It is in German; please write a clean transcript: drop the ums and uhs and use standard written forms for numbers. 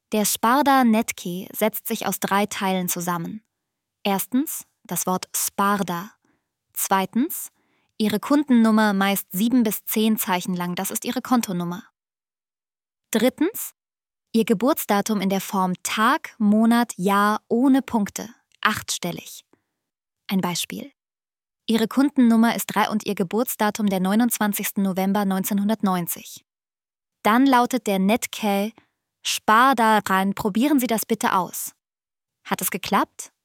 Der Sparda Nettkey setzt sich aus 3 Teilen zusammen. Erstens das Wort Sparda. Zweitens Ihre Kundennummer, meist 7 bis 10 Zeichen lang, das ist Ihre Kontonummer. Drittens Ihr Geburtsdatum in der Form Tag, Monat, Jahr ohne Punkte, 8-stellig. Ein Beispiel. Ihre Kundennummer ist 3 und Ihr Geburtsdatum der 29. November 1990. Dann lautet der Nettkey Sparda rein, probieren Sie das bitte aus. Hat es geklappt?